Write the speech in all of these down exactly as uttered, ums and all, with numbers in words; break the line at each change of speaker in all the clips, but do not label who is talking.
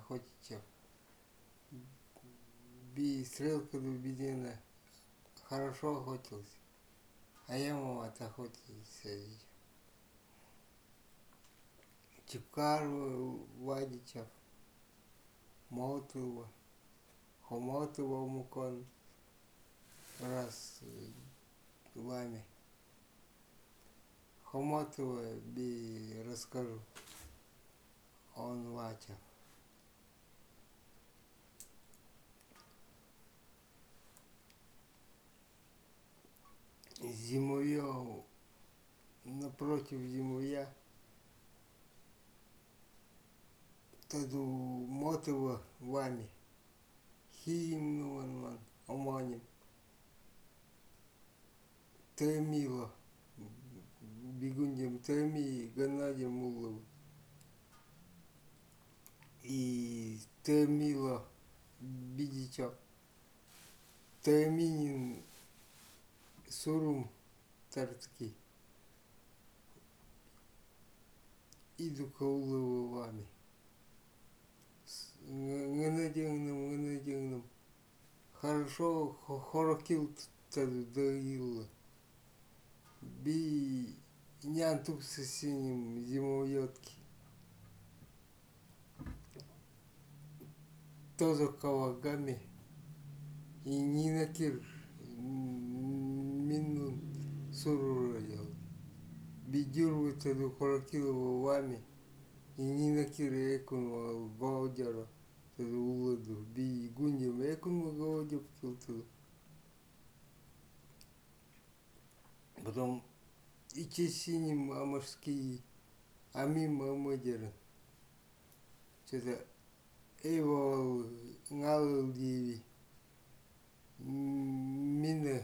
охотичев. Би стрелка дубинина хорошо охотился, а я мама отохотился. Чепкар Вадичев, Молотова, Хомотова Мукон, раз вами. Хомотова би расскажу, он Вачев. Зимуя, напротив зимуя, таду Мотова вами, химнуан оманим, Тремило, бегундем Треми Геннадием Муловым. И Тремило Бидичок, Треминин Сурум Тарцкий, иду Каулова вами. Геннадиевным, Геннадиевным. Хорошо, хорокил таду доила. Би нянтук со синим зимоветки. Тоже кавагами. И не накир минун сурура делал. Бидюрвы таду хорокилова вами. И не накир экун гаудяра. Таду уладу. Би гундем экун гаудяр таду. Потом и чесиним амашки, амим амадеры. Что-то эйвол налыл диви. Мина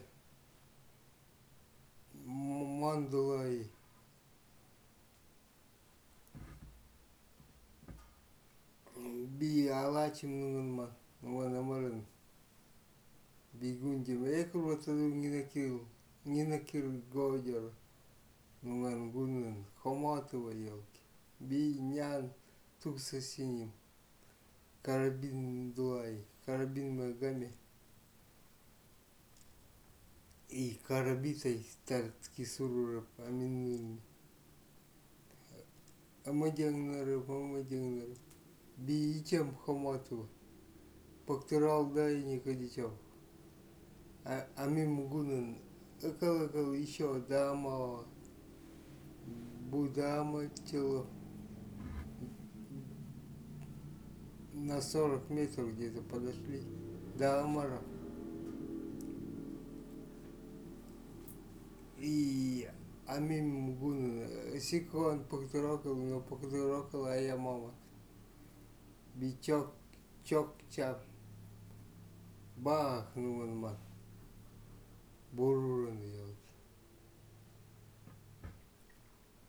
мандулай. Би алачим нуган ман амаран. Бигундим экун таду не накил. Не накир гаудяра. Нуган гунан хоматова елки. Би нян тук со синим. Карабин дуай, карабин магами. И карабитай тарцки сурура аминун. Амадянгнаров, амадянгнаров. Би ичам хоматова. Пактырал дай никодичав. А амим гунан. Экал-экал еще дама. Будама тело. На сорок метров где-то подошли до Амара. И амим гун сикон пактурокал, но пактурокал, а я мама. Бичок, чок, чап. Бах, ну он ман. Буруран.